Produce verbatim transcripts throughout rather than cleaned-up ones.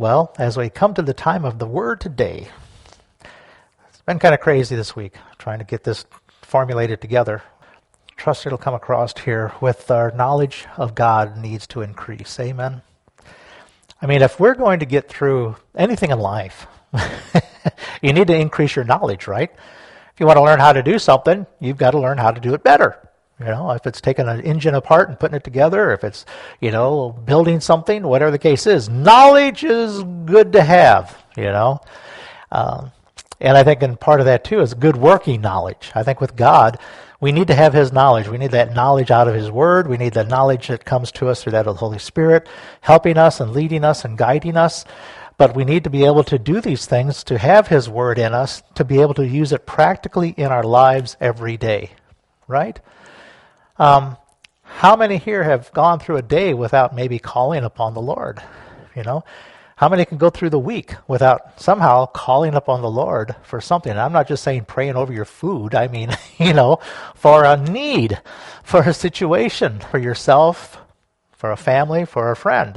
Well, as we come to the time of the word today, it's been kind of crazy this week trying to get this formulated together. Trust it'll come across here with our knowledge of God needs to increase. Amen. I mean, if we're going to get through anything in life, you need to increase your knowledge, right? If you want to learn how to do something, you've got to learn how to do it better. You know, if it's taking an engine apart and putting it together, if it's, you know, building something, whatever the case is, knowledge is good to have, you know. Um, and I think in part of that, too, is good working knowledge. I think with God, we need to have His knowledge. We need that knowledge out of His Word. We need the knowledge that comes to us through that of the Holy Spirit, helping us and leading us and guiding us. But we need to be able to do these things, to have His Word in us, to be able to use it practically in our lives every day, right? Um, how many here have gone through a day without maybe calling upon the Lord? You know, how many can go through the week without somehow calling upon the Lord for something? And I'm not just saying praying over your food. I mean, you know, for a need, for a situation, for yourself, for a family, for a friend.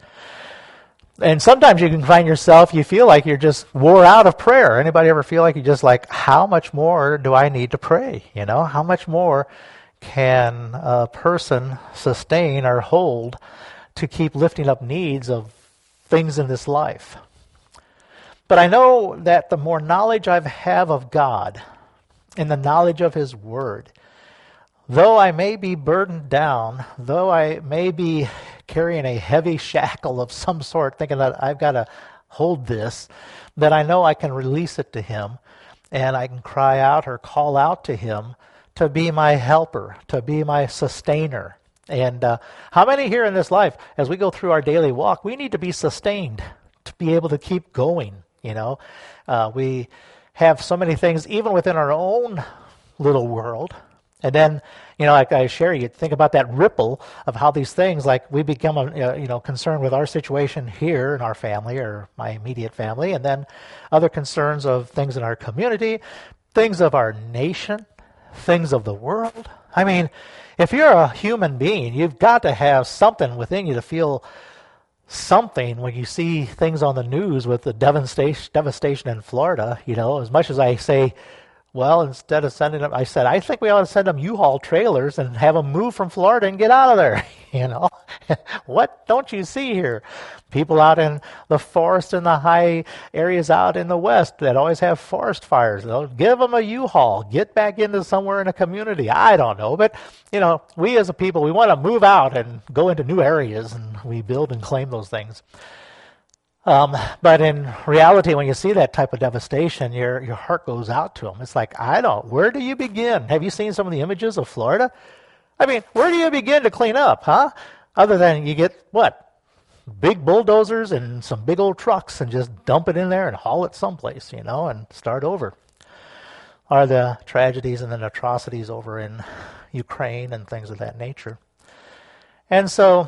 And sometimes you can find yourself, you feel like you're just wore out of prayer. Anybody ever feel like you're just like, how much more do I need to pray? You know, how much more can a person sustain or hold to keep lifting up needs of things in this life? But I know that the more knowledge I have of God and the knowledge of His Word, though I may be burdened down, though I may be carrying a heavy shackle of some sort, thinking that I've got to hold this, that I know I can release it to Him, and I can cry out or call out to Him to be my helper, to be my sustainer. And uh, how many here in this life, as we go through our daily walk, we need to be sustained to be able to keep going, you know? Uh, we have so many things, even within our own little world. And then, you know, like I share, you think about that ripple of how these things, like we become, uh, you know, concerned with our situation here in our family or my immediate family, and then other concerns of things in our community, things of our nation, things of the world. I mean, if you're a human being, you've got to have something within you to feel something when you see things on the news with the devastation devastation in Florida. You know, as much as I say, well, instead of sending them, I said, I think we ought to send them U-Haul trailers and have them move from Florida and get out of there. You know, what don't you see here? People out in the forest and the high areas out in the west that always have forest fires. They'll give them a U-Haul, get back into somewhere in a community. I don't know, but you know, we as a people, we want to move out and go into new areas, and we build and claim those things. Um, but in reality, when you see that type of devastation, your your heart goes out to them. It's like, I don't, where do you begin? Have you seen some of the images of Florida? I mean, where do you begin to clean up, huh? Other than you get, what? Big bulldozers and some big old trucks and just dump it in there and haul it someplace, you know, and start over. Are the tragedies and the atrocities over in Ukraine and things of that nature. And so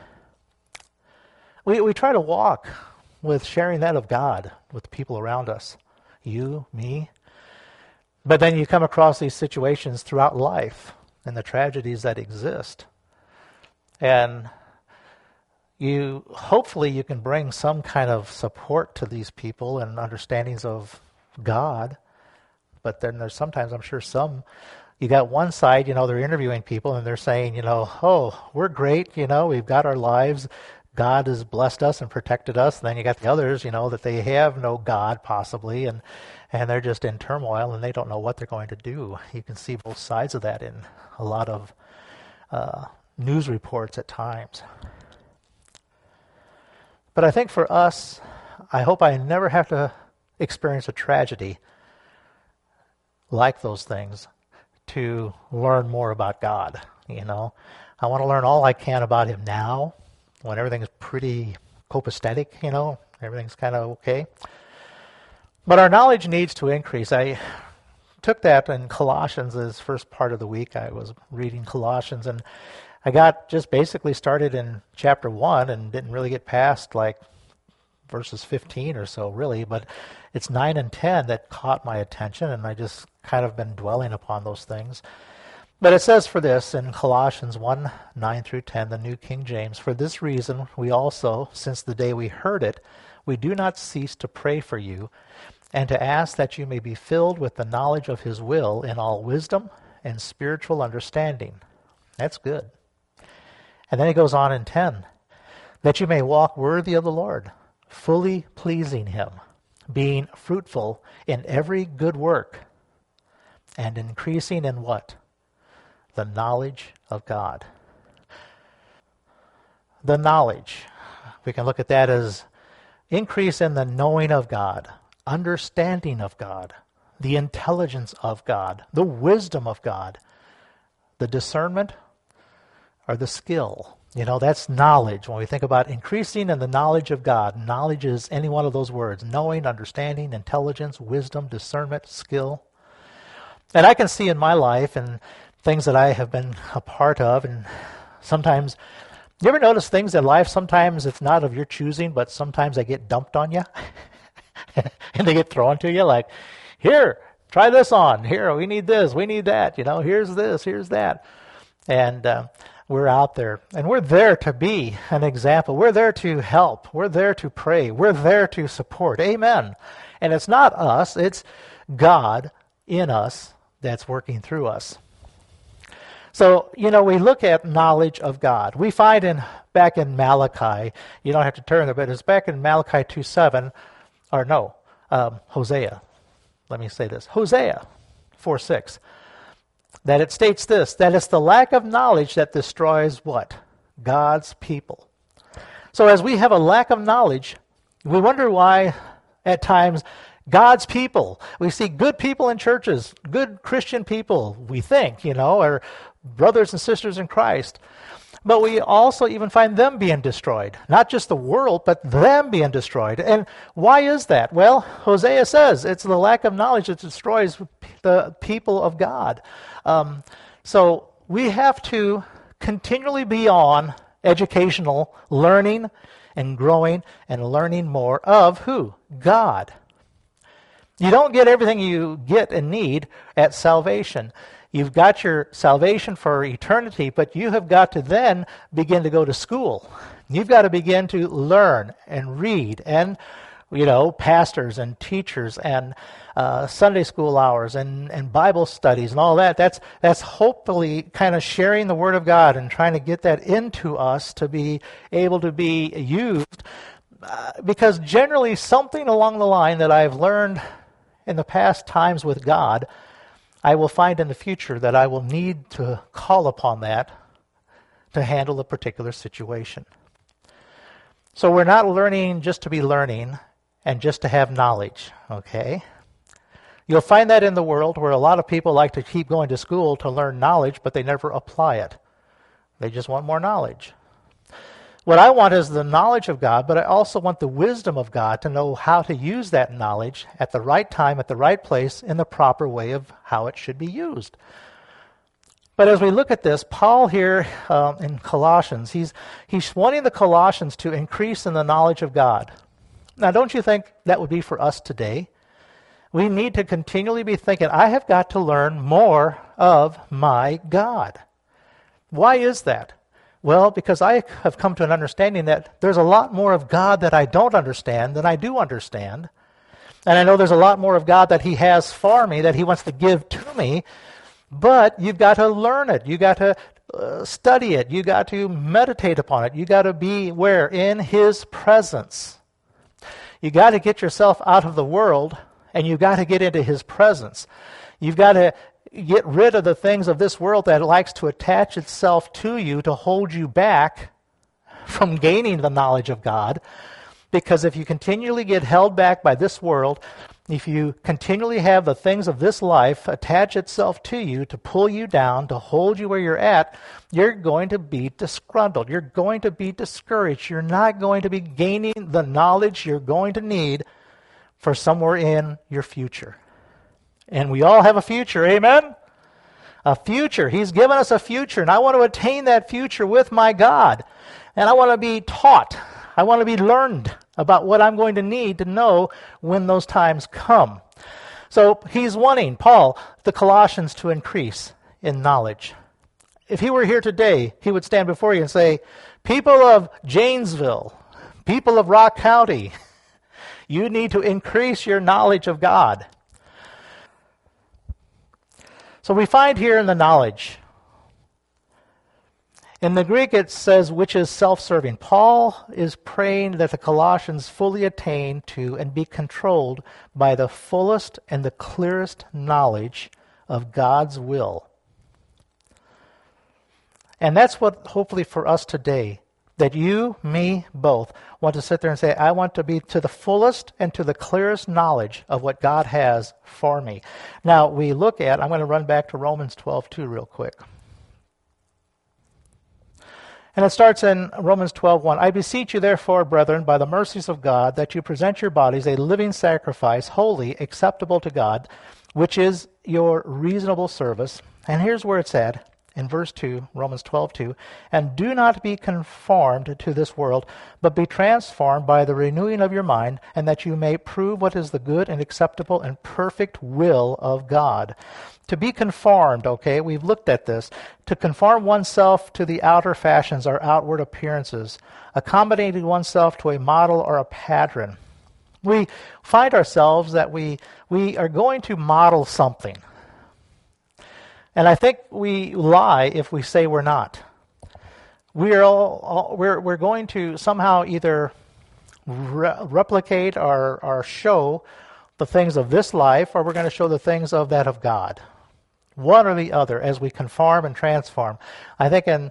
we we try to walk with sharing that of God with the people around us, you, me. But then you come across these situations throughout life and the tragedies that exist. And you hopefully you can bring some kind of support to these people and understandings of God. But then there's sometimes, I'm sure some, you got one side, you know, they're interviewing people and they're saying, you know, oh, we're great, you know, we've got our lives. God has blessed us and protected us. And then you got the others, you know, that they have no God possibly, and and they're just in turmoil and they don't know what they're going to do. You can see both sides of that in a lot of uh, news reports at times. But I think for us, I hope I never have to experience a tragedy like those things to learn more about God, you know. I want to learn all I can about Him now, when everything's pretty copacetic, you know, everything's kind of okay. But our knowledge needs to increase. I took that in Colossians as first part of the week. I was reading Colossians, and I got just basically started in chapter one and didn't really get past like verses fifteen or so, really. But it's nine and ten that caught my attention, and I just kind of been dwelling upon those things. But it says for this in Colossians one, nine through ten, the New King James, "For this reason we also, since the day we heard it, we do not cease to pray for you and to ask that you may be filled with the knowledge of his will in all wisdom and spiritual understanding. That's good. And then he goes on in ten, that you may walk worthy of the Lord, fully pleasing him, being fruitful in every good work, and increasing in what? The knowledge of God. The knowledge. We can look at that as increase in the knowing of God, understanding of God, the intelligence of God, the wisdom of God, the discernment or the skill. You know, that's knowledge. When we think about increasing in the knowledge of God, knowledge is any one of those words: knowing, understanding, intelligence, wisdom, discernment, skill. And I can see in my life and things that I have been a part of, and sometimes, you ever notice things in life, sometimes it's not of your choosing, but sometimes they get dumped on you? And they get thrown to you like, here, try this on. Here, we need this, we need that. You know, here's this, here's that. And uh, we're out there. And we're there to be an example. We're there to help. We're there to pray. We're there to support. Amen. And it's not us. It's God in us that's working through us. So, you know, we look at knowledge of God. We find in back in Malachi, you don't have to turn there, but it's back in Malachi two seven, or no, um, Hosea. Let me say this. Hosea four six. That it states this, that it's the lack of knowledge that destroys what? God's people. So as we have a lack of knowledge, we wonder why at times God's people, we see good people in churches, good Christian people, we think, you know, are brothers and sisters in Christ. But we also even find them being destroyed. Not just the world, but them being destroyed. And why is that? Well, Hosea says it's the lack of knowledge that destroys the people of God. Um, so we have to continually be on educational learning and growing and learning more of who? God. You don't get everything you get and need at salvation. You've got your salvation for eternity, but you have got to then begin to go to school. You've got to begin to learn and read, and, you know, pastors and teachers and uh, Sunday school hours and, and Bible studies and all that. That's, that's hopefully kind of sharing the Word of God and trying to get that into us to be able to be used. Uh, because generally something along the line that I've learned in the past times with God, I will find in the future that I will need to call upon that to handle a particular situation. So we're not learning just to be learning and just to have knowledge, okay? You'll find that in the world where a lot of people like to keep going to school to learn knowledge, but they never apply it. They just want more knowledge. What I want is the knowledge of God, but I also want the wisdom of God to know how to use that knowledge at the right time, at the right place, in the proper way of how it should be used. But as we look at this, Paul here um, in Colossians, he's, he's wanting the Colossians to increase in the knowledge of God. Now, don't you think that would be for us today? We need to continually be thinking, I have got to learn more of my God. Why is that? Well, because I have come to an understanding that there's a lot more of God that I don't understand than I do understand. And I know there's a lot more of God that He has for me, that He wants to give to me. But you've got to learn it. You've got to uh, study it. You've got to meditate upon it. You've got to be where? In His presence. You've got to get yourself out of the world, and you've got to get into His presence. You've got to get rid of the things of this world that likes to attach itself to you to hold you back from gaining the knowledge of God. Because if you continually get held back by this world, if you continually have the things of this life attach itself to you to pull you down, to hold you where you're at, you're going to be disgruntled. You're going to be discouraged. You're not going to be gaining the knowledge you're going to need for somewhere in your future. And we all have a future, amen? A future. He's given us a future, and I want to attain that future with my God. And I want to be taught. I want to be learned about what I'm going to need to know when those times come. So he's wanting, Paul, the Colossians to increase in knowledge. If he were here today, he would stand before you and say, people of Janesville, people of Rock County, You need to increase your knowledge of God. So we find here in the knowledge, in the Greek it says, which is self-serving. Paul is praying that the Colossians fully attain to and be controlled by the fullest and the clearest knowledge of God's will. And that's what hopefully for us today, that you, me, both want to sit there and say, I want to be to the fullest and to the clearest knowledge of what God has for me. Now we look at, I'm going to run back to Romans twelve two real quick. And it starts in Romans twelve one. I beseech you therefore, brethren, by the mercies of God, that you present your bodies a living sacrifice, holy, acceptable to God, which is your reasonable service. And here's where it's at. In verse two, Romans twelve two, and do not be conformed to this world, but be transformed by the renewing of your mind, and that you may prove what is the good and acceptable and perfect will of God. To be conformed, okay, we've looked at this. To conform oneself to the outer fashions or outward appearances, accommodating oneself to a model or a pattern. We find ourselves that we we are going to model something. And I think we lie if we say we're not. We are all, all we're we're going to somehow either re- replicate or, or show the things of this life, or we're going to show the things of that of God. One or the other, as we conform and transform. I think in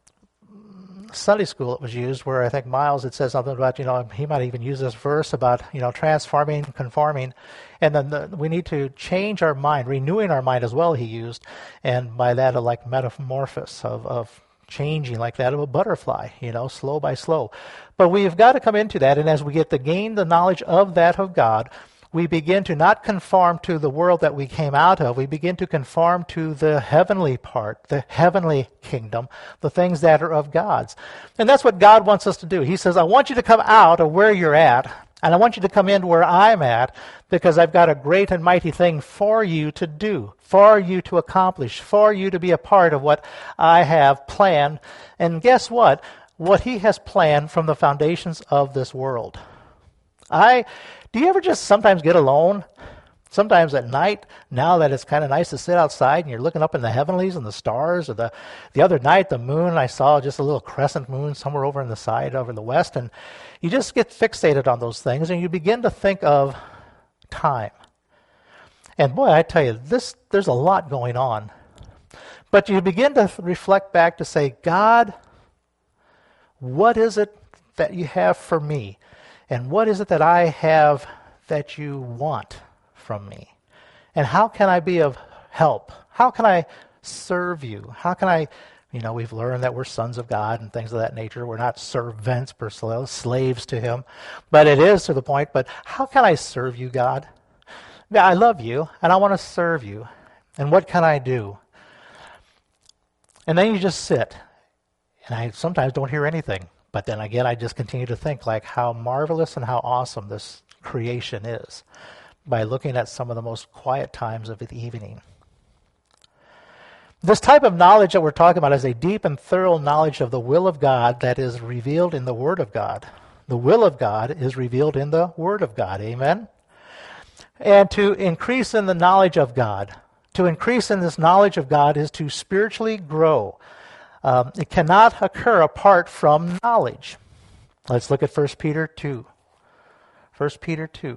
Sunday school it was used where I think Miles, it says something about, you know, he might even use this verse about, you know, transforming, conforming. And then the, we need to change our mind, renewing our mind as well, he used. And by that, a like metamorphosis of, of changing like that of a butterfly, you know, slow by slow. But we've got to come into that. And as we get to gain the knowledge of that of God, we begin to not conform to the world that we came out of. We begin to conform to the heavenly part, the heavenly kingdom, the things that are of God's. And that's what God wants us to do. He says, I want you to come out of where you're at, and I want you to come into where I'm at, because I've got a great and mighty thing for you to do, for you to accomplish, for you to be a part of what I have planned. And guess what? What he has planned from the foundations of this world. I... Do you ever just sometimes get alone? Sometimes at night, now that it's kind of nice to sit outside and you're looking up in the heavenlies and the stars, or the, the other night, the moon, I saw just a little crescent moon somewhere over in the side, over in the west, and you just get fixated on those things and you begin to think of time. And boy, I tell you, this there's a lot going on. But you begin to reflect back to say, God, what is it that you have for me? And what is it that I have that you want from me? And how can I be of help? How can I serve you? How can I, you know, we've learned that we're sons of God and things of that nature. We're not servants per se, slaves to him. But it is to the point, but how can I serve you, God? Yeah, I love you, and I want to serve you. And what can I do? And then you just sit. And I sometimes don't hear anything. But then again, I just continue to think like how marvelous and how awesome this creation is by looking at some of the most quiet times of the evening. This type of knowledge that we're talking about is a deep and thorough knowledge of the will of God that is revealed in the Word of God. The will of God is revealed in the Word of God. Amen? And to increase in the knowledge of God, to increase in this knowledge of God is to spiritually grow. Um, it cannot occur apart from knowledge. Let's look at First Peter two. First Peter two.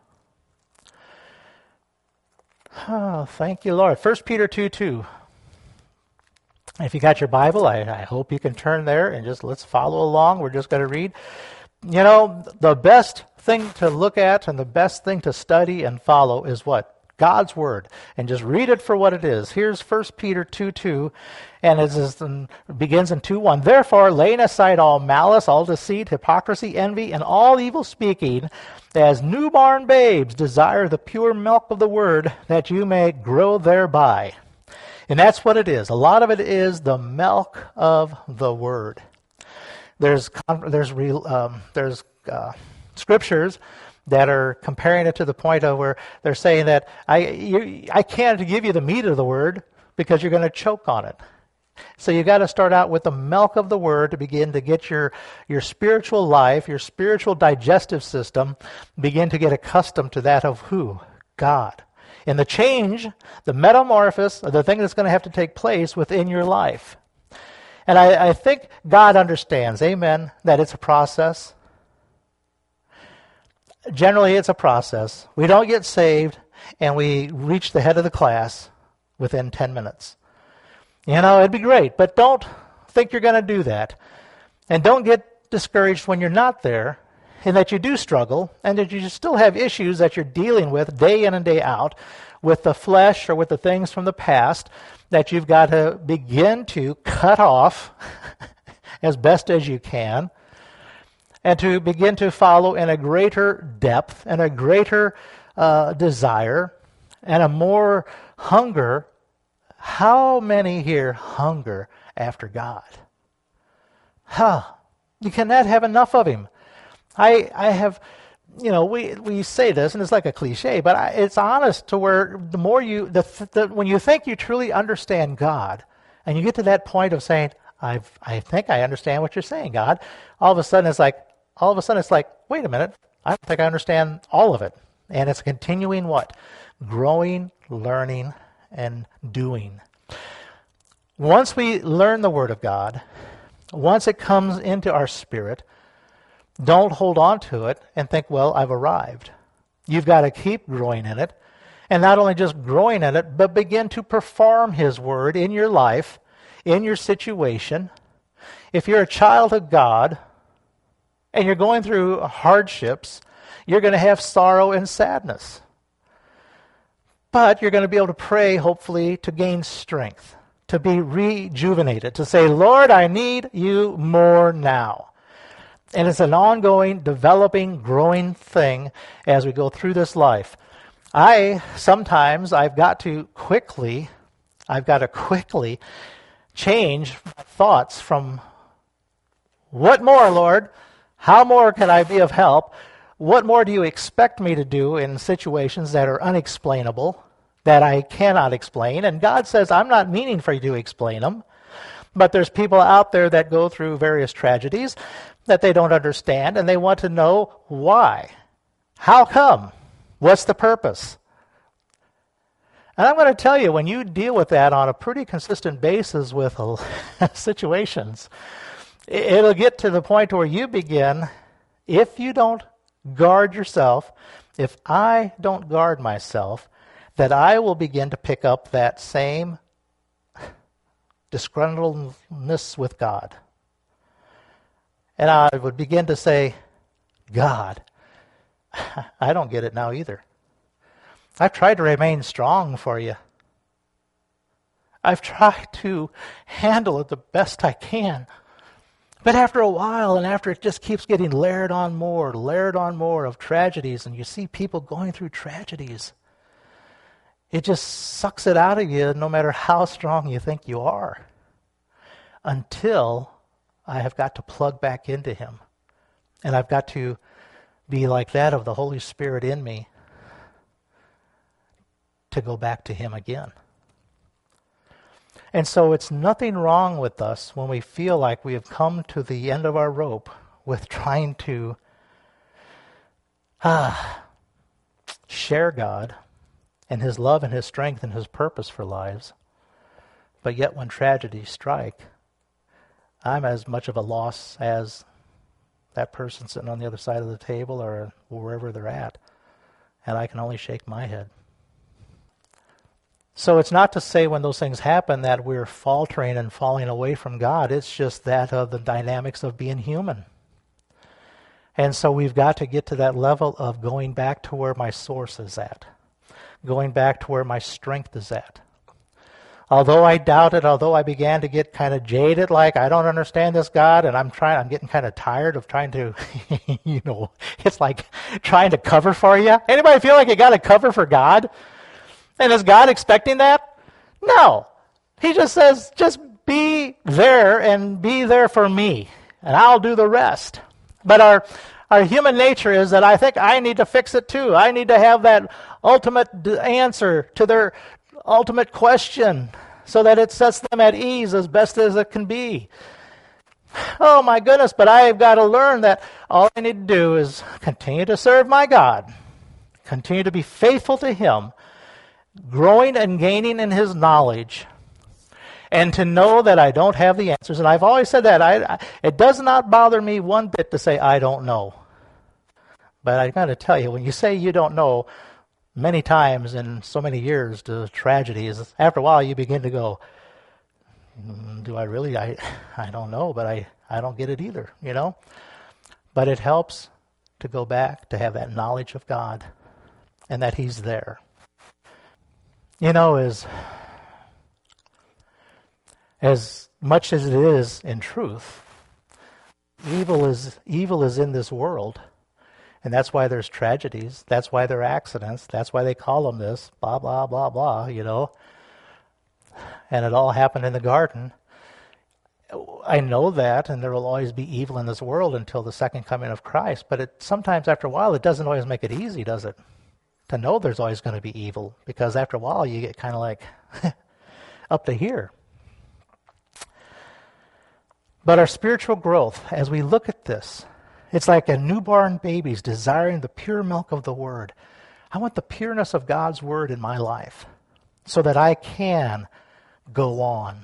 Oh, thank you, Lord. First Peter two two. If you got your Bible, I, I hope you can turn there and just let's follow along. We're just going to read. You know, the best thing to look at and the best thing to study and follow is what? God's Word, and just read it for what it is. Here's First Peter two two, and it is in, begins in two one. Therefore, laying aside all malice, all deceit, hypocrisy, envy, and all evil speaking, as newborn babes desire the pure milk of the Word, that you may grow thereby. And that's what it is. A lot of it is the milk of the Word. There's there's real um, there's uh, scriptures that are comparing it to the point of where they're saying that I you, I can't give you the meat of the Word because you're going to choke on it. So you got to start out with the milk of the Word to begin to get your, your spiritual life, your spiritual digestive system, begin to get accustomed to that of who? God. And the change, the metamorphosis, the thing that's going to have to take place within your life. And I, I think God understands, amen, that it's a process. Generally, it's a process. We don't get saved and we reach the head of the class within ten minutes. You know, it'd be great, but don't think you're going to do that. And don't get discouraged when you're not there, and that you do struggle, and that you still have issues that you're dealing with day in and day out with the flesh or with the things from the past that you've got to begin to cut off as best as you can, and to begin to follow in a greater depth and a greater uh, desire and a more hunger. How many here hunger after God? Huh. You cannot have enough of Him. I I have, you know, we we say this, and it's like a cliche, but I, it's honest to where the more you, the, the when you think you truly understand God, and you get to that point of saying, I've I think I understand what you're saying, God, all of a sudden it's like, all of a sudden it's like, wait a minute, I don't think I understand all of it. And it's continuing what? Growing, learning, and doing. Once we learn the Word of God, once it comes into our spirit, don't hold on to it and think, well, I've arrived. You've got to keep growing in it, and not only just growing in it, but begin to perform His Word in your life, in your situation. If you're a child of God and you're going through hardships, you're going to have sorrow and sadness. But you're going to be able to pray, hopefully, to gain strength, to be rejuvenated, to say, Lord, I need you more now. And it's an ongoing, developing, growing thing as we go through this life. I, sometimes, I've got to quickly, I've got to quickly change thoughts from, what more, Lord? How more can I be of help? What more do you expect me to do in situations that are unexplainable, that I cannot explain? And God says, I'm not meaning for you to explain them. But there's people out there that go through various tragedies that they don't understand, and they want to know why. How come? What's the purpose? And I'm going to tell you, when you deal with that on a pretty consistent basis with situations, it'll get to the point where you begin, if you don't guard yourself, if I don't guard myself, that I will begin to pick up that same disgruntledness with God. And I would begin to say, God, I don't get it now either. I've tried to remain strong for you. I've tried to handle it the best I can. But after a while, and after it just keeps getting layered on more, layered on more of tragedies, and you see people going through tragedies, it just sucks it out of you no matter how strong you think you are. Until I have got to plug back into Him. And I've got to be like that of the Holy Spirit in me to go back to Him again. And so it's nothing wrong with us when we feel like we have come to the end of our rope with trying to ah, share God and His love and His strength and His purpose for lives. But yet when tragedies strike, I'm as much of a loss as that person sitting on the other side of the table or wherever they're at. And I can only shake my head. So it's not to say when those things happen that we're faltering and falling away from God. It's just that of the dynamics of being human. And so we've got to get to that level of going back to where my source is at. Going back to where my strength is at. Although I doubted, although I began to get kind of jaded, like I don't understand this God, and I'm trying, I'm getting kind of tired of trying to, you know, it's like trying to cover for you. Anybody feel like you got to cover for God? And is God expecting that? No. He just says, just be there and be there for me, and I'll do the rest. But our our human nature is that I think I need to fix it too. I need to have that ultimate answer to their ultimate question so that it sets them at ease as best as it can be. Oh my goodness, but I've got to learn that all I need to do is continue to serve my God, continue to be faithful to Him, growing and gaining in His knowledge, and to know that I don't have the answers. And I've always said that. I, I, it does not bother me one bit to say I don't know. But I got to tell you, when you say you don't know, many times in so many years to tragedies, after a while you begin to go, mm, do I really? I I don't know, but I, I don't get it either, you know? But it helps to go back, to have that knowledge of God and that He's there. You know, as, as much as it is in truth, evil is evil is in this world. And that's why there's tragedies. That's why there are accidents. That's why they call them this, blah, blah, blah, blah, you know. And it all happened in the garden. I know that, and there will always be evil in this world until the second coming of Christ. But it, sometimes after a while, it doesn't always make it easy, does it? To know there's always going to be evil. Because after a while, you get kind of like up to here. But our spiritual growth, as we look at this, it's like a newborn baby's desiring the pure milk of the Word. I want the pureness of God's Word in my life so that I can go on.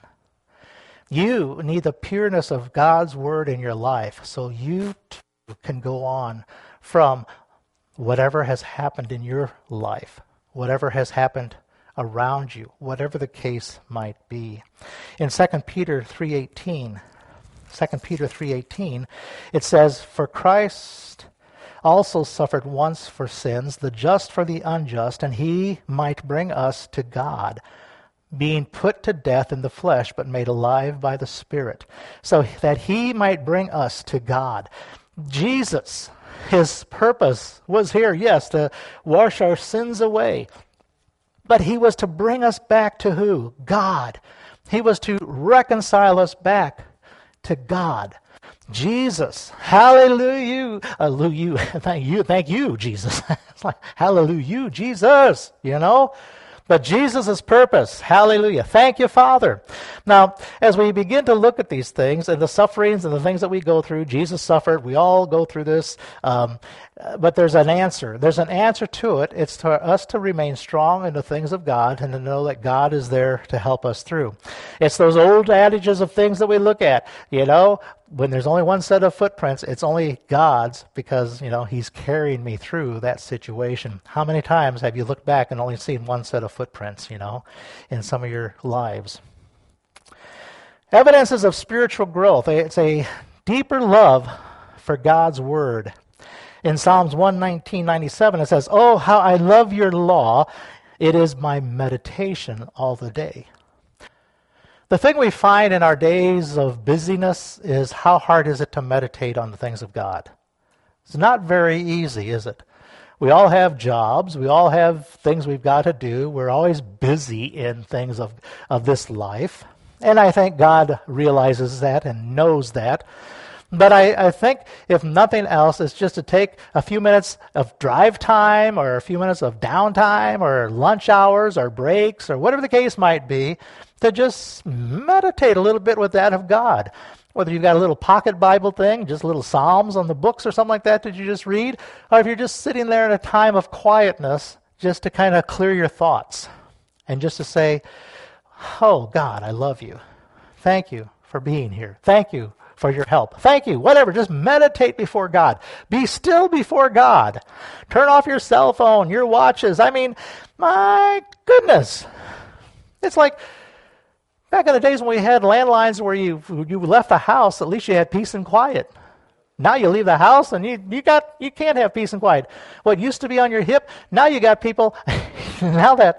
You need the pureness of God's Word in your life so you too can go on from whatever has happened in your life, whatever has happened around you, whatever the case might be. In Second Peter three eighteen, Second Peter three eighteen, it says, "For Christ also suffered once for sins, the just for the unjust, and He might bring us to God, being put to death in the flesh, but made alive by the Spirit, so that He might bring us to God." Jesus, His purpose was here, yes, to wash our sins away, but He was to bring us back to who? God. He was to reconcile us back to God. Jesus, hallelujah, hallelujah, thank you, thank you, Jesus. It's like, hallelujah, Jesus, you know? But Jesus' purpose, hallelujah, thank you, Father. Now, as we begin to look at these things and the sufferings and the things that we go through, Jesus suffered, we all go through this, um, but there's an answer. There's an answer to it. It's to us to remain strong in the things of God and to know that God is there to help us through. It's those old adages of things that we look at, you know, when there's only one set of footprints, it's only God's because, you know, He's carrying me through that situation. How many times have you looked back and only seen one set of footprints, you know, in some of your lives? Evidences of spiritual growth. It's a deeper love for God's Word. In Psalms one nineteen ninety-seven, it says, "Oh, how I love your law. It is my meditation all the day." The thing we find in our days of busyness is how hard is it to meditate on the things of God? It's not very easy, is it? We all have jobs. We all have things we've got to do. We're always busy in things of, of this life. And I think God realizes that and knows that. But I, I think, if nothing else, it's just to take a few minutes of drive time or a few minutes of downtime or lunch hours or breaks or whatever the case might be, to just meditate a little bit with that of God. Whether you've got a little pocket Bible thing, just little Psalms on the books or something like that that you just read, or if you're just sitting there in a time of quietness just to kind of clear your thoughts and just to say, "Oh, God, I love you. Thank you for being here. Thank you for your help. Thank you." Whatever. Just meditate before God. Be still before God. Turn off your cell phone, your watches. I mean, my goodness. It's like back in the days when we had landlines where you you left the house, at least you had peace and quiet. Now you leave the house and you you got you can't have peace and quiet. What used to be on your hip, now you got people. Now that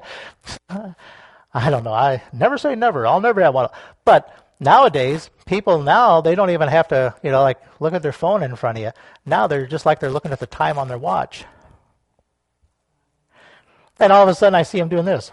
I don't know. I never say never. I'll never have one. But nowadays, people now, they don't even have to, you know, like look at their phone in front of you. Now they're just like they're looking at the time on their watch. And all of a sudden I see them doing this.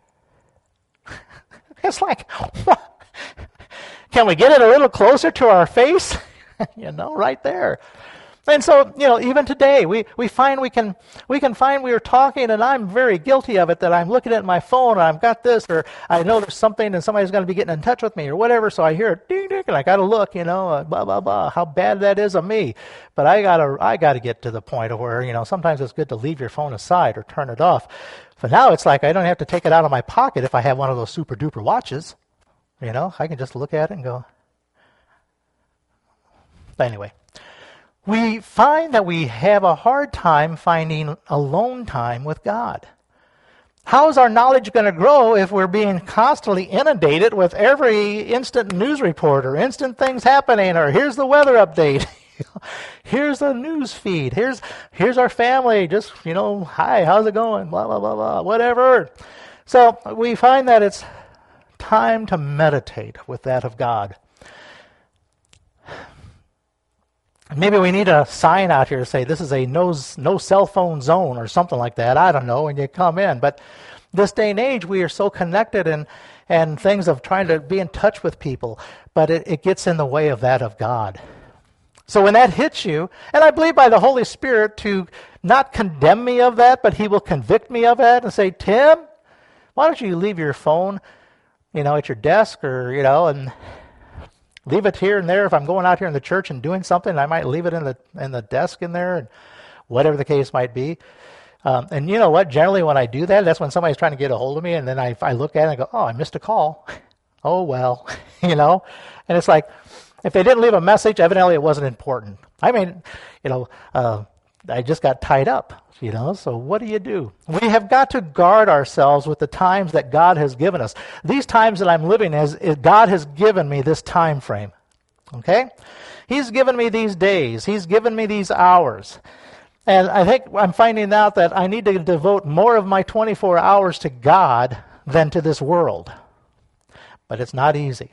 It's like, what? Can we get it a little closer to our face? You know, right there. And so, you know, even today, we, we find we can we can find we are talking, and I'm very guilty of it, that I'm looking at my phone, and I've got this, or I know there's something, and somebody's going to be getting in touch with me, or whatever, so I hear it, ding, ding, and I got to look, you know, uh, blah, blah, blah, how bad that is of me. But I got to I got to get to the point of where, you know, sometimes it's good to leave your phone aside or turn it off. But now it's like I don't have to take it out of my pocket if I have one of those super-duper watches. You know, I can just look at it and go. Anyway. We find that we have a hard time finding alone time with God. How is our knowledge going to grow if we're being constantly inundated with every instant news report or instant things happening, or here's the weather update, here's the news feed, here's here's our family, just, you know, hi, how's it going, blah, blah, blah, blah, whatever. So we find that it's time to meditate with that of God. Maybe we need a sign out here to say this is a no, no cell phone zone or something like that. I don't know, when you come in. But this day and age, we are so connected and, and things of trying to be in touch with people. But it, it gets in the way of that of God. So when that hits you, and I believe by the Holy Spirit to not condemn me of that, but He will convict me of that and say, Tim, why don't you leave your phone, you know, at your desk, or, you know, and leave it here and there. If I'm going out here in the church and doing something, I might leave it in the in the desk in there, and whatever the case might be. Um, and you know what? Generally, when I do that, that's when somebody's trying to get a hold of me, and then I, I look at it and go, oh, I missed a call. Oh, well, you know. And it's like, if they didn't leave a message, evidently it wasn't important. I mean, you know, uh, I just got tied up. You know, so what do you do? We have got to guard ourselves with the times that God has given us. These times that I'm living as God has given me this time frame. Okay? He's given me these days. He's given me these hours. And I think I'm finding out that I need to devote more of my twenty-four hours to God than to this world. But it's not easy.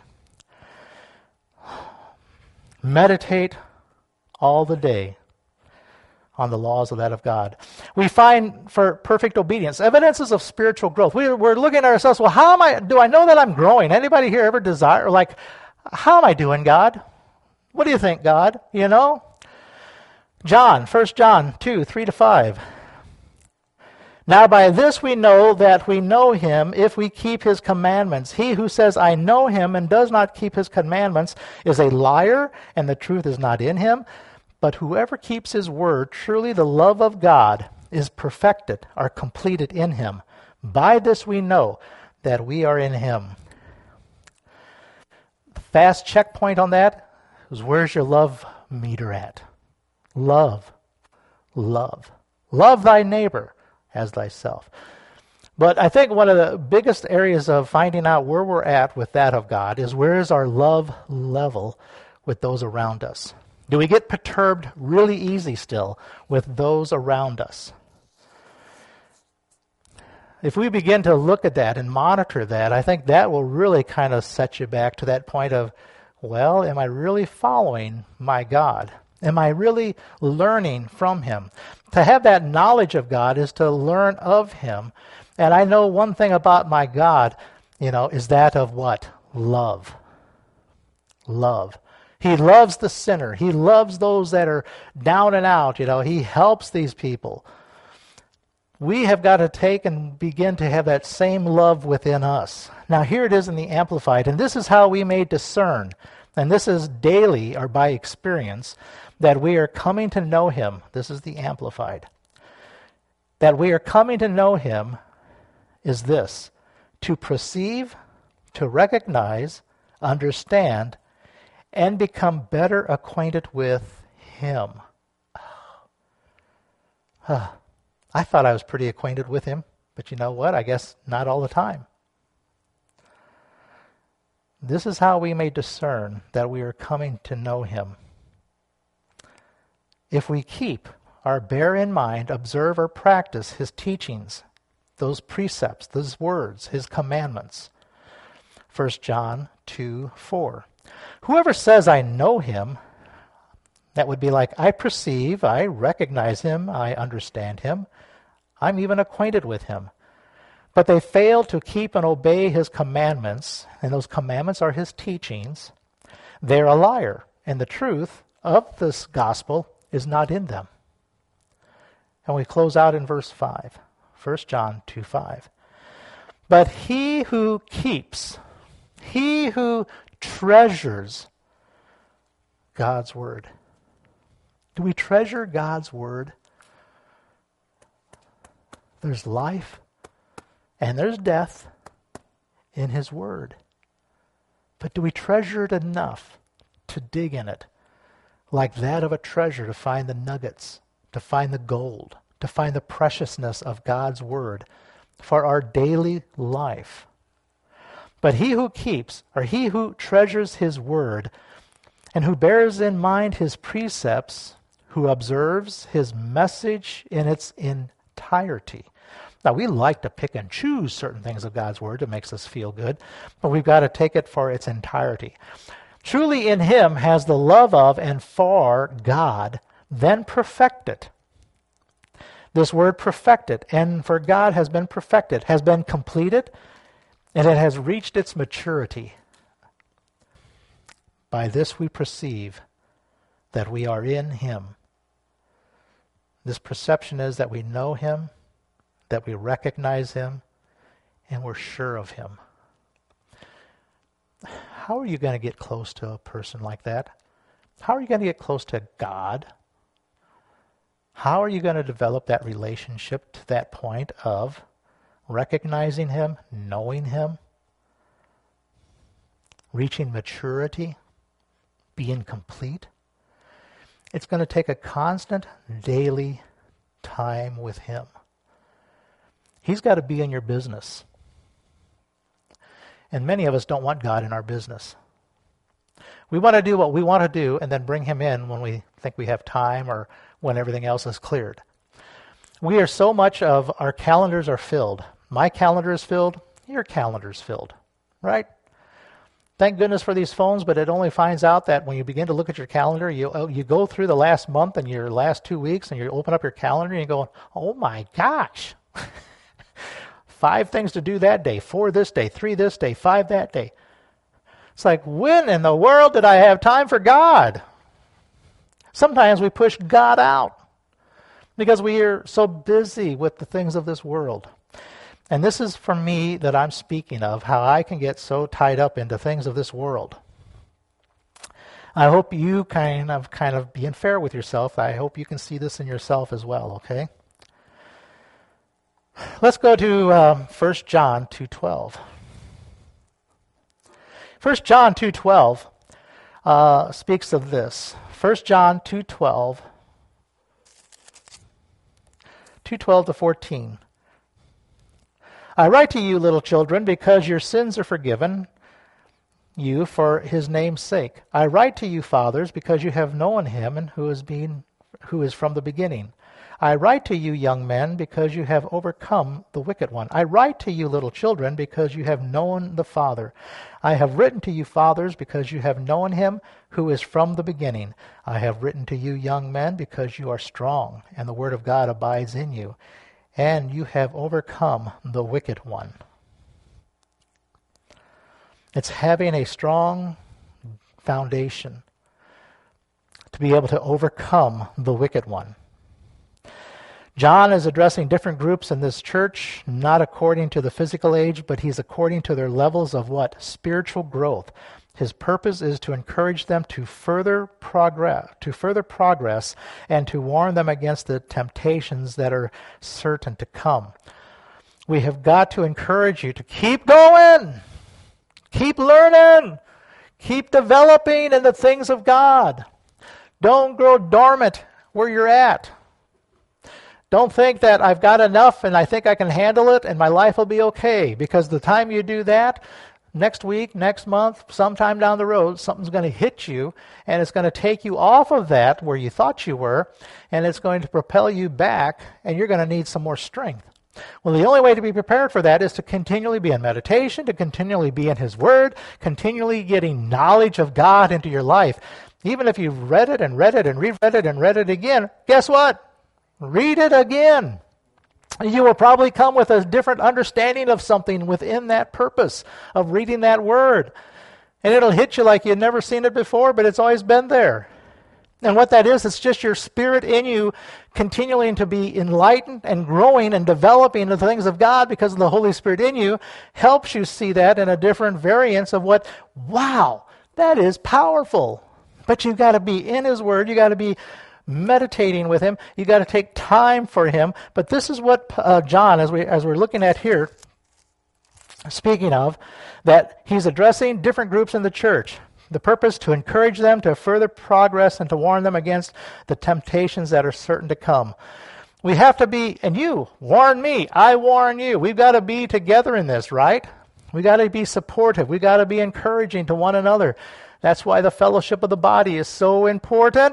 Meditate all the day on the laws of that of God. We find for perfect obedience, evidences of spiritual growth. We, we're looking at ourselves, well, how am I, do I know that I'm growing? Anybody here ever desire, like, how am I doing, God? What do you think, God? You know? John, First John two, three to five. Now by this we know that we know Him if we keep His commandments. He who says, I know Him, and does not keep His commandments is a liar, and the truth is not in him. But whoever keeps His word, truly the love of God is perfected, or completed in him. By this we know that we are in Him. The fast checkpoint on that is, where's your love meter at? Love. Love. Love thy neighbor as thyself. But I think one of the biggest areas of finding out where we're at with that of God is, where is our love level with those around us? Do we get perturbed really easy still with those around us? If we begin to look at that and monitor that, I think that will really kind of set you back to that point of, well, am I really following my God? Am I really learning from Him? To have that knowledge of God is to learn of Him. And I know one thing about my God, you know, is that of what? Love. Love. He loves the sinner. He loves those that are down and out. You know, He helps these people. We have got to take and begin to have that same love within us. Now here it is in the Amplified, and this is how we may discern, and this is daily or by experience, that we are coming to know Him. This is the Amplified. That we are coming to know Him is this: to perceive, to recognize, understand, and become better acquainted with Him. Oh. I thought I was pretty acquainted with Him, but you know what? I guess not all the time. This is how we may discern that we are coming to know Him. If we keep or bear in mind, observe or practice His teachings, those precepts, those words, His commandments. First John two four. Whoever says, I know Him, that would be like, I perceive, I recognize Him, I understand Him, I'm even acquainted with Him. But they fail to keep and obey His commandments, and those commandments are His teachings. They're a liar, and the truth of this gospel is not in them. And we close out in verse five, First John two five. But he who keeps, he who treasures God's word. Do we treasure God's word? There's life and there's death in his word. But do we treasure it enough to dig in it like that of a treasure, to find the nuggets, to find the gold, to find the preciousness of God's word for our daily life? But he who keeps, or he who treasures his word, and who bears in mind his precepts, who observes his message in its entirety. Now, we like to pick and choose certain things of God's word that makes us feel good, but we've got to take it for its entirety. Truly in him has the love of and for God then perfected. This word perfected, and for God has been perfected, has been completed, and it has reached its maturity. By this we perceive that we are in him. This perception is that we know him, that we recognize him, and we're sure of him. How are you going to get close to a person like that? How are you going to get close to God? How are you going to develop that relationship to that point of recognizing him, knowing him, reaching maturity, being complete? It's going to take a constant daily time with him. He's got to be in your business. And many of us don't want God in our business. We want to do what we want to do and then bring him in when we think we have time or when everything else is cleared. We are so much of our calendars are filled. My calendar is filled. Your calendar is filled, right? Thank goodness for these phones, but it only finds out that when you begin to look at your calendar, you you go through the last month and your last two weeks, and you open up your calendar and you go, oh my gosh. Five things to do that day, four this day, three this day, five that day. It's like, when in the world did I have time for God? Sometimes we push God out because we are so busy with the things of this world. And this is for me that I'm speaking of, how I can get so tied up into things of this world. I hope you kind of, kind of being fair with yourself, I hope you can see this in yourself as well, okay? Let's go to um, First John two twelve. First John two twelve uh, speaks of this. First John two twelve, two twelve to fourteen. I write to you, little children, because your sins are forgiven you for his name's sake. I write to you, fathers, because you have known him and who is being, who is from the beginning. I write to you, young men, because you have overcome the wicked one. I write to you, little children, because you have known the Father. I have written to you, fathers, because you have known him who is from the beginning. I have written to you, young men, because you are strong, and the word of God abides in you, and you have overcome the wicked one. It's having a strong foundation to be able to overcome the wicked one. John is addressing different groups in this church, not according to the physical age, but he's according to their levels of what? Spiritual growth. His purpose is to encourage them to further progress, to further progress, and to warn them against the temptations that are certain to come. We have got to encourage you to keep going, keep learning, keep developing in the things of God. Don't grow dormant where you're at. Don't think that I've got enough and I think I can handle it and my life will be okay. Because the time you do that, next week, next month, sometime down the road, something's going to hit you and it's going to take you off of that where you thought you were, and it's going to propel you back, and you're going to need some more strength. Well, the only way to be prepared for that is to continually be in meditation, to continually be in his word, continually getting knowledge of God into your life. Even if you've read it and read it and reread it and read it again, guess what? Read it again. You will probably come with a different understanding of something within that purpose of reading that word. And it'll hit you like you've never seen it before, but it's always been there. And what that is, it's just your spirit in you continuing to be enlightened and growing and developing the things of God because of the Holy Spirit in you helps you see that in a different variance of what, wow, that is powerful. But you've got to be in His Word. You've got to be meditating with Him. You've got to take time for Him. But this is what uh, John, as, we, as we're looking at here, speaking of, that he's addressing different groups in the church. The purpose to encourage them to further progress and to warn them against the temptations that are certain to come. We have to be, and you, warn me, I warn you. We've got to be together in this, right? We've got to be supportive. We've got to be encouraging to one another. That's why the fellowship of the body is so important.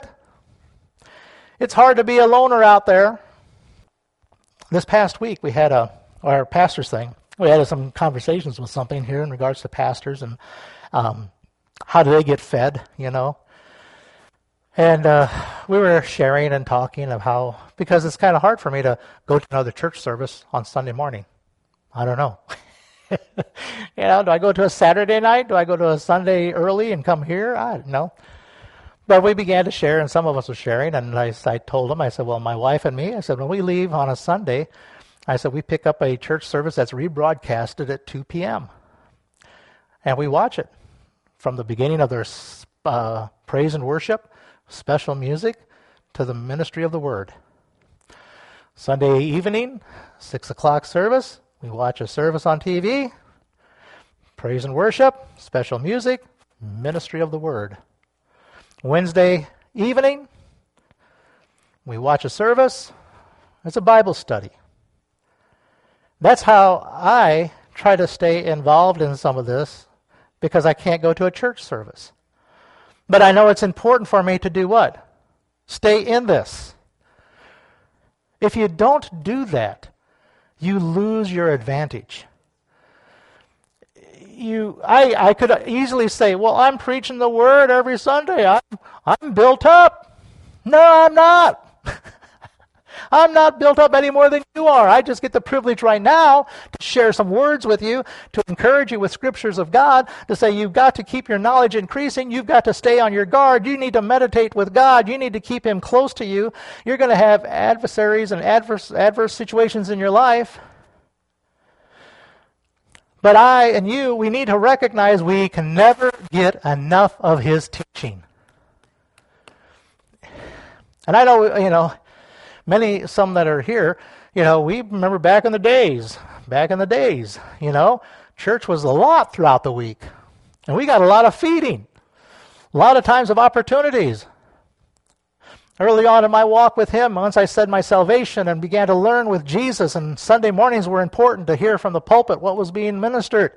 It's hard to be a loner out there. This past week we had a, our pastor's thing. We had some conversations with something here in regards to pastors and um, how do they get fed, you know? And uh, we were sharing and talking of how, because it's kind of hard for me to go to another church service on Sunday morning. I don't know. You know, do I go to a Saturday night? Do I go to a Sunday early and come here? I don't know. But we began to share, and some of us were sharing, and I, I told them, I said, well, my wife and me, I said, when we leave on a Sunday, I said, we pick up a church service that's rebroadcasted at two p.m. And we watch it. From the beginning of their uh, praise and worship, special music, to the ministry of the Word. Sunday evening, six o'clock service, we watch a service on T V, praise and worship, special music, ministry of the Word. Wednesday evening, we watch a service, it's a Bible study. That's how I try to stay involved in some of this, because I can't go to a church service. But I know it's important for me to do what? Stay in this. If you don't do that, you lose your advantage. You, I, I could easily say, well, I'm preaching the Word every Sunday. I'm, I'm built up. No, I'm not. I'm not built up any more than you are. I just get the privilege right now to share some words with you, to encourage you with scriptures of God, to say you've got to keep your knowledge increasing. You've got to stay on your guard. You need to meditate with God. You need to keep Him close to you. You're going to have adversaries and adverse, adverse situations in your life. But I and you, we need to recognize we can never get enough of His teaching. And I know, you know, many, some that are here, you know, we remember back in the days, back in the days, you know, church was a lot throughout the week. And we got a lot of feeding, a lot of times of opportunities. Early on in my walk with Him, once I said my salvation and began to learn with Jesus, and Sunday mornings were important to hear from the pulpit what was being ministered.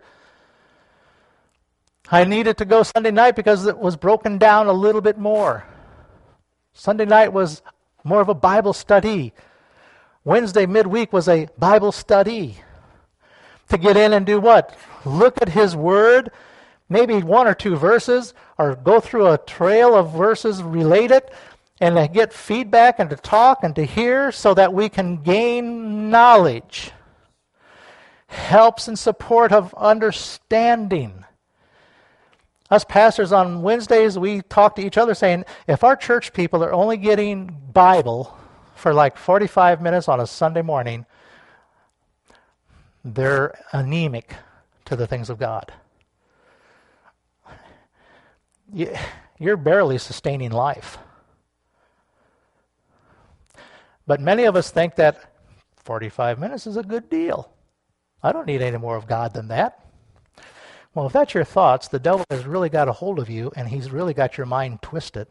I needed to go Sunday night because it was broken down a little bit more. Sunday night was more of a Bible study. Wednesday midweek was a Bible study. To get in and do what? Look at His Word, maybe one or two verses, or go through a trail of verses related, and to get feedback and to talk and to hear so that we can gain knowledge. Helps in support of understanding. Us pastors on Wednesdays, we talk to each other saying, if our church people are only getting Bible for like forty-five minutes on a Sunday morning, they're anemic to the things of God. You're barely sustaining life. But many of us think that forty-five minutes is a good deal. I don't need any more of God than that. Well, if that's your thoughts, the devil has really got a hold of you, and he's really got your mind twisted.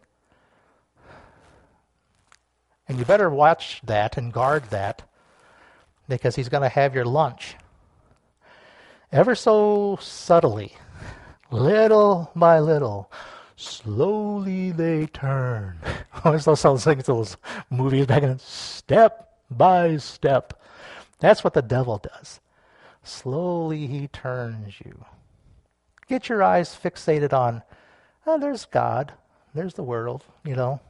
And you better watch that and guard that, because he's going to have your lunch. Ever so subtly, little by little, slowly they turn. Always those sounds like those movies back in, step by step. That's what the devil does. Slowly he turns you. Get your eyes fixated on, oh, there's God, there's the world, you know.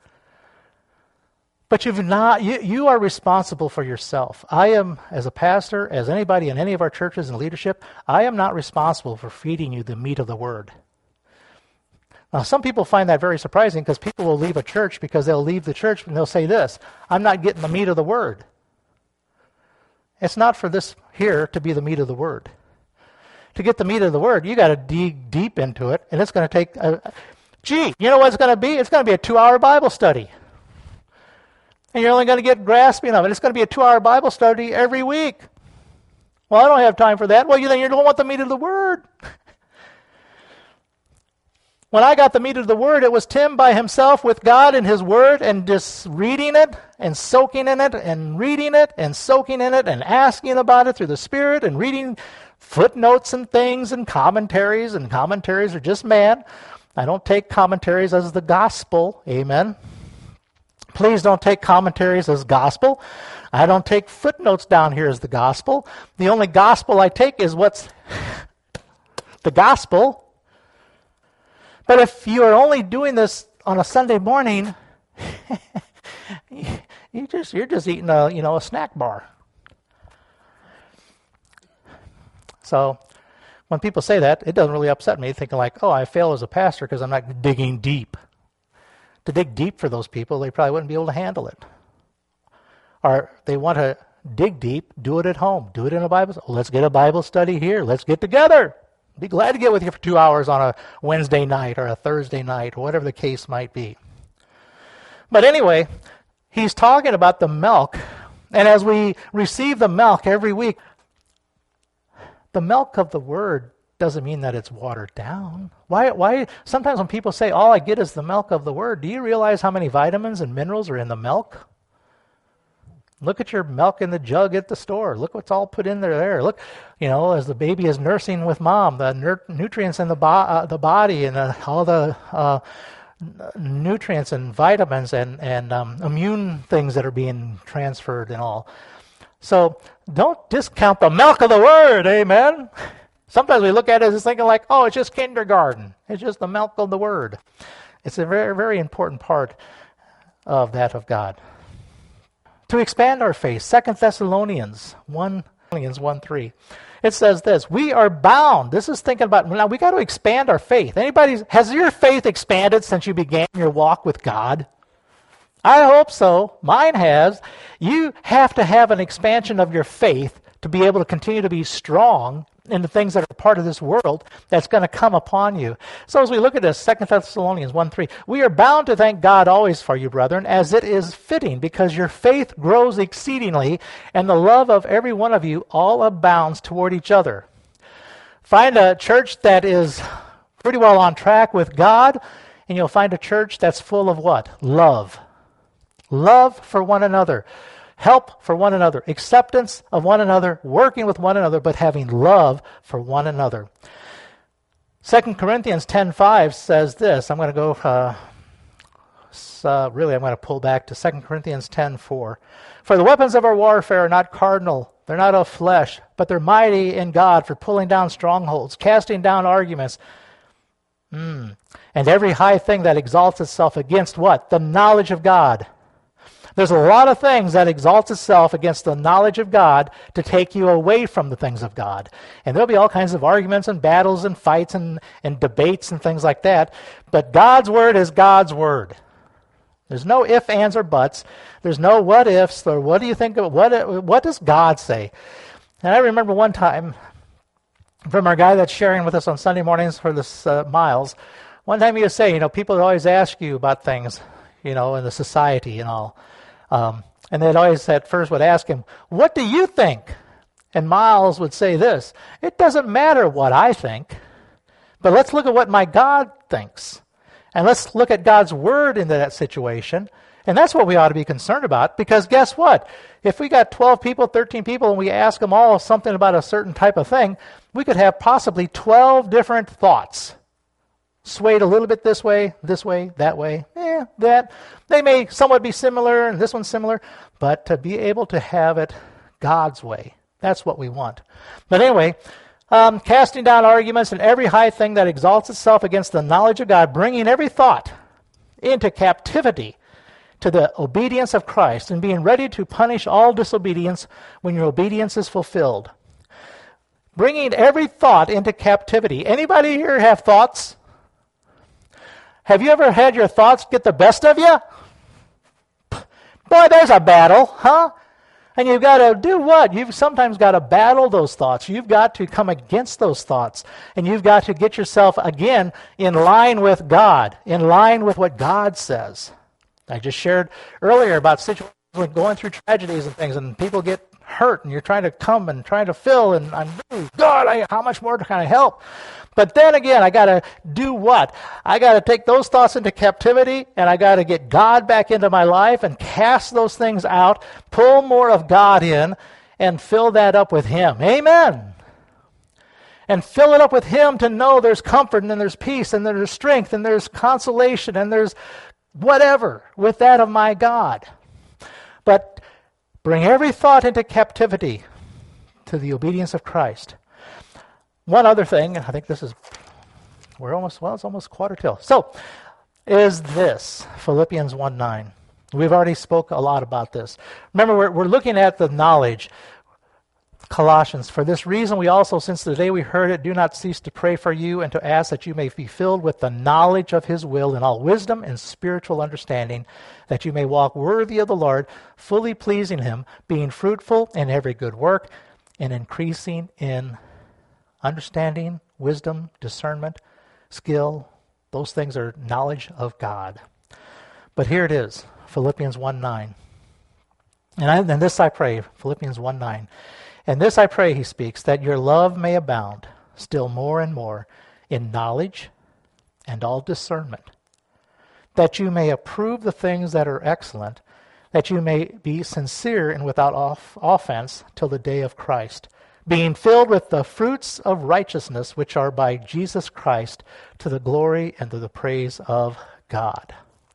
But you've not, you, you are responsible for yourself. I am, as a pastor, as anybody in any of our churches and leadership, I am not responsible for feeding you the meat of the Word. Now, some people find that very surprising because people will leave a church because they'll leave the church and they'll say this, I'm not getting the meat of the word. It's not for this here to be the meat of the word. To get the meat of the word, you got to dig deep into it, and it's going to take, a, gee, you know what it's going to be? It's going to be a two-hour Bible study. And you're only going to get grasping of it. It's going to be a two-hour Bible study every week. Well, I don't have time for that. Well, you then you don't want the meat of the word. When I got the meat of the word, it was Tim by himself with God and his word and just reading it and soaking in it and reading it and soaking in it and asking about it through the Spirit and reading footnotes and things and commentaries. And commentaries are just man. I don't take commentaries as the gospel. Amen. Please don't take commentaries as gospel. I don't take footnotes down here as the gospel. The only gospel I take is what's the gospel. But if you are only doing this on a Sunday morning, you just you're just eating a you know a snack bar. So when people say that, it doesn't really upset me, thinking like, oh, I fail as a pastor because I'm not digging deep. To dig deep for those people, they probably wouldn't be able to handle it. Or they want to dig deep, do it at home. Do it in a Bible study. Let's get a Bible study here. Let's get together. Be glad to get with you for two hours on a Wednesday night or a Thursday night or whatever the case might be. But anyway, he's talking about the milk. And as we receive the milk every week, the milk of the Word doesn't mean that it's watered down. Why? Why? Sometimes when people say, all I get is the milk of the Word, do you realize how many vitamins and minerals are in the milk? Look at your milk in the jug at the store. Look what's all put in there. There. Look, you know, as the baby is nursing with mom, the ner- nutrients in the, bo- uh, the body and uh, all the uh, nutrients and vitamins and, and um, immune things that are being transferred and all. So don't discount the milk of the Word, amen? Sometimes we look at it as thinking like, oh, it's just kindergarten. It's just the milk of the Word. It's a very, very important part of that of God. To expand our faith, Second Thessalonians one, one three. It says this, we are bound. This is thinking about, now we got to expand our faith. Anybody, has your faith expanded since you began your walk with God? I hope so. Mine has. You have to have an expansion of your faith to be able to continue to be strong in the things that are part of this world that's going to come upon you. So as we look at this, Second Thessalonians one three, we are bound to thank God always for you, brethren, as it is fitting, because your faith grows exceedingly, and the love of every one of you all abounds toward each other. Find a church that is pretty well on track with God, and you'll find a church that's full of what? Love. Love for one another. Help for one another, acceptance of one another, working with one another, but having love for one another. Second Corinthians ten five says this. I'm going to go, uh, uh, really, I'm going to pull back to Second Corinthians ten four. For the weapons of our warfare are not carnal, they're not of flesh, but they're mighty in God for pulling down strongholds, casting down arguments, mm. and every high thing that exalts itself against what? The knowledge of God. There's a lot of things that exalts itself against the knowledge of God to take you away from the things of God. And there'll be all kinds of arguments and battles and fights and, and debates and things like that. But God's word is God's word. There's no ifs, ands, or buts. There's no what ifs or what do you think of what what does God say? And I remember one time from our guy that's sharing with us on Sunday mornings for this uh, Miles, one time he was saying, you know, people always ask you about things, you know, in the society and all. Um, and they'd always at first would ask him, what do you think? And Miles would say this, it doesn't matter what I think, but let's look at what my God thinks. And let's look at God's word into that situation. And that's what we ought to be concerned about, because guess what? If we got twelve people, thirteen people, and we ask them all something about a certain type of thing, we could have possibly twelve different thoughts. Swayed a little bit this way, this way, that way, eh, that. They may somewhat be similar, and this one's similar, but to be able to have it God's way, that's what we want. But anyway, um, casting down arguments and every high thing that exalts itself against the knowledge of God, bringing every thought into captivity to the obedience of Christ, and being ready to punish all disobedience when your obedience is fulfilled. Bringing every thought into captivity. Anybody here have thoughts? Have you ever had your thoughts get the best of you? Boy, there's a battle, huh? And you've got to do what? You've sometimes got to battle those thoughts. You've got to come against those thoughts. And you've got to get yourself, again, in line with God, in line with what God says. I just shared earlier about situations when going through tragedies and things, and people get hurt, and you're trying to come and trying to fill, and I'm, God, I, how much more can I help? But then again, I got to do what? I got to take those thoughts into captivity, and I got to get God back into my life and cast those things out, pull more of God in, and fill that up with Him. Amen. And fill it up with Him to know there's comfort, and then there's peace, and there's strength, and there's consolation, and there's whatever with that of my God. But bring every thought into captivity to the obedience of Christ. One other thing, and I think this is, we're almost, well, it's almost quarter till. So, is this, Philippians one nine. We've already spoke a lot about this. Remember, we're, we're looking at the knowledge. Colossians, for this reason we also, since the day we heard it, do not cease to pray for you and to ask that you may be filled with the knowledge of His will in all wisdom and spiritual understanding, that you may walk worthy of the Lord, fully pleasing Him, being fruitful in every good work, and increasing in understanding, wisdom, discernment, skill. Those things are knowledge of God. But here it is, Philippians one nine. And, I, and this I pray, Philippians one nine. And this I pray, he speaks, that your love may abound still more and more in knowledge and all discernment, that you may approve the things that are excellent, that you may be sincere and without off- offense till the day of Christ, being filled with the fruits of righteousness which are by Jesus Christ, to the glory and to the praise of God.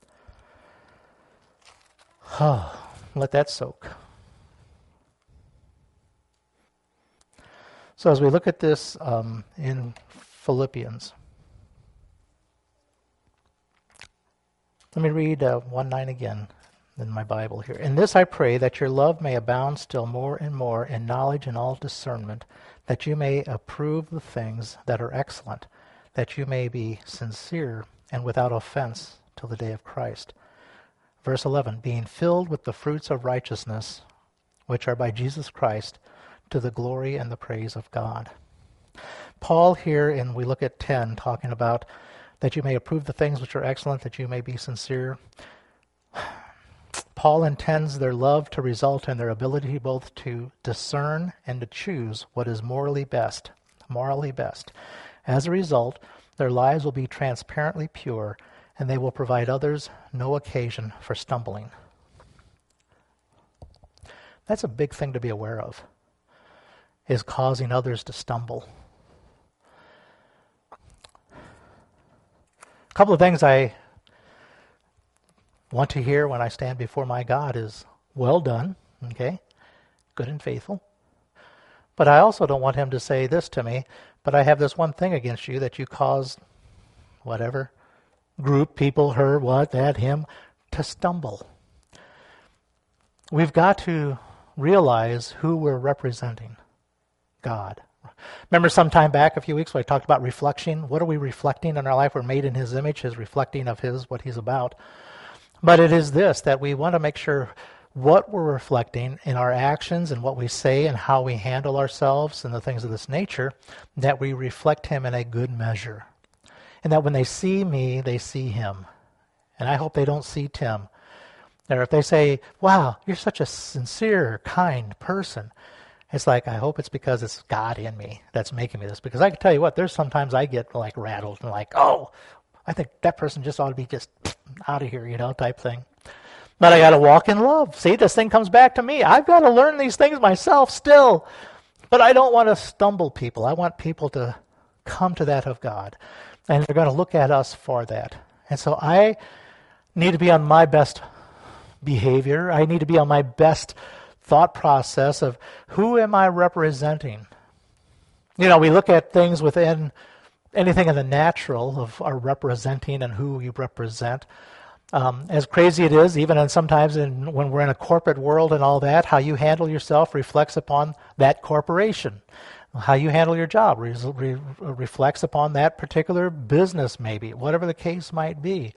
Oh, let that soak. So as we look at this um, in Philippians, let me read uh, one nine again in my Bible here. In this I pray, that your love may abound still more and more in knowledge and all discernment, that you may approve the things that are excellent, that you may be sincere and without offense till the day of Christ. Verse eleven, being filled with the fruits of righteousness, which are by Jesus Christ, to the glory and the praise of God. Paul here, and we look at ten, talking about that you may approve the things which are excellent, that you may be sincere. Paul intends their love to result in their ability both to discern and to choose what is morally best, morally best. As a result, their lives will be transparently pure, and they will provide others no occasion for stumbling. That's a big thing to be aware of, is causing others to stumble. A couple of things I want to hear when I stand before my God is, well done, okay, good and faithful. But I also don't want Him to say this to me, but I have this one thing against you, that you caused whatever group, people, her, what, that, him, to stumble. We've got to realize who we're representing. God. Remember some time back, a few weeks ago, I talked about reflection. What are we reflecting in our life? We're made in His image, His reflecting of His, what He's about. But it is this, that we want to make sure what we're reflecting in our actions and what we say and how we handle ourselves and the things of this nature, that we reflect Him in a good measure. And that when they see me, they see Him. And I hope they don't see Tim. Or if they say, wow, you're such a sincere, kind person, it's like, I hope it's because it's God in me that's making me this. Because I can tell you what, there's sometimes I get like rattled and like, oh, I think that person just ought to be just out of here, you know, type thing. But I got to walk in love. See, this thing comes back to me. I've got to learn these things myself still. But I don't want to stumble people. I want people to come to that of God. And they're going to look at us for that. And so I need to be on my best behavior. I need to be on my best thought process of who am I representing. You know, we look at things within anything in the natural of our representing and who we represent. Um, as crazy it is, even in sometimes in, when we're in a corporate world and all that, how you handle yourself reflects upon that corporation. How you handle your job re- re- reflects upon that particular business, maybe, whatever the case might be.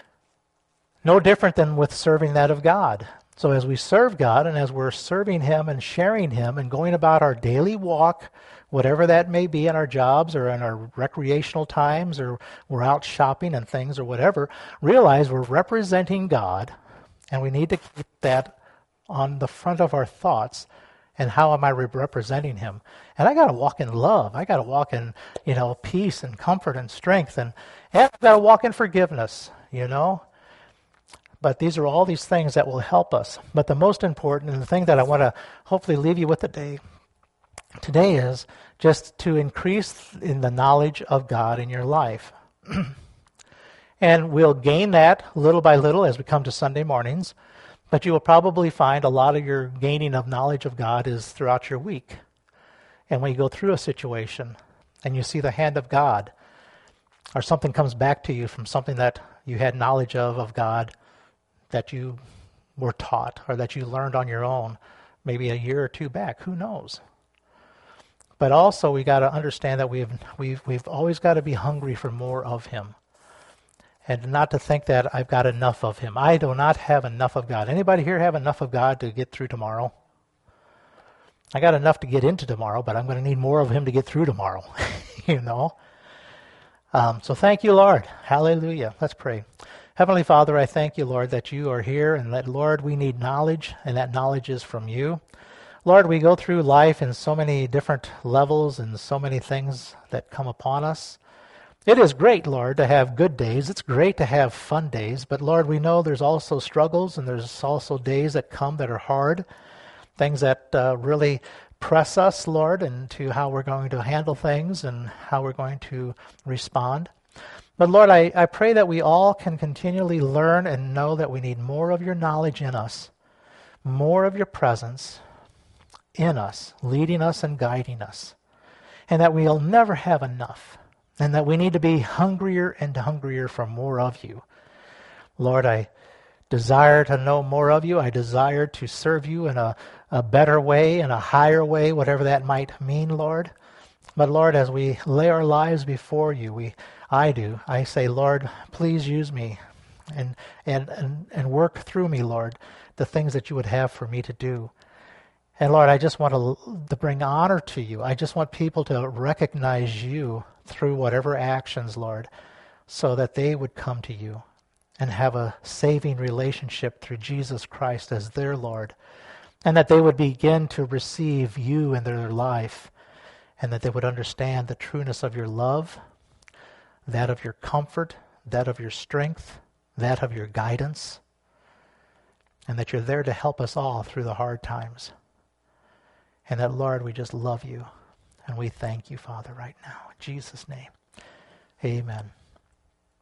No different than with serving that of God. So as we serve God and as we're serving Him and sharing Him and going about our daily walk, whatever that may be in our jobs or in our recreational times or we're out shopping and things or whatever, realize we're representing God and we need to keep that on the front of our thoughts. And how am I representing Him? And I got to walk in love. I got to walk in, you know, peace and comfort and strength. And, and I got to walk in forgiveness, you know. But these are all these things that will help us. But the most important and the thing that I want to hopefully leave you with today, today is just to increase in the knowledge of God in your life. And we'll gain that little by little as we come to Sunday mornings. But you will probably find a lot of your gaining of knowledge of God is throughout your week. And when you go through a situation and you see the hand of God, or something comes back to you from something that you had knowledge of of God that you were taught or that you learned on your own maybe a year or two back, who knows? But also we got to understand that we've we've we've always got to be hungry for more of Him. And not to think that I've got enough of Him. I do not have enough of God. Anybody here have enough of God to get through tomorrow? I got enough to get into tomorrow, but I'm going to need more of Him to get through tomorrow. you know? Um, so thank you, Lord. Hallelujah. Let's pray. Heavenly Father, I thank you, Lord, that you are here and that, Lord, we need knowledge, and that knowledge is from you. Lord, we go through life in so many different levels and so many things that come upon us. It is great, Lord, to have good days. It's great to have fun days. But, Lord, we know there's also struggles and there's also days that come that are hard, things that uh, really press us, Lord, into how we're going to handle things and how we're going to respond. But, Lord, I, I pray that we all can continually learn and know that we need more of your knowledge in us, more of your presence in us, leading us and guiding us, and that we'll never have enough. And that we need to be hungrier and hungrier for more of you. Lord, I desire to know more of you. I desire to serve you in a, a better way, in a higher way, whatever that might mean, Lord. But Lord, as we lay our lives before you, we I do, I say, Lord, please use me and and, and, and work through me, Lord, the things that you would have for me to do. And Lord, I just want to, to bring honor to you. I just want people to recognize you through whatever actions, Lord, so that they would come to you and have a saving relationship through Jesus Christ as their Lord, and that they would begin to receive you in their life, and that they would understand the trueness of your love, that of your comfort, that of your strength, that of your guidance, and that you're there to help us all through the hard times. And that, Lord, we just love you. And we thank you, Father, right now. In Jesus' name, amen.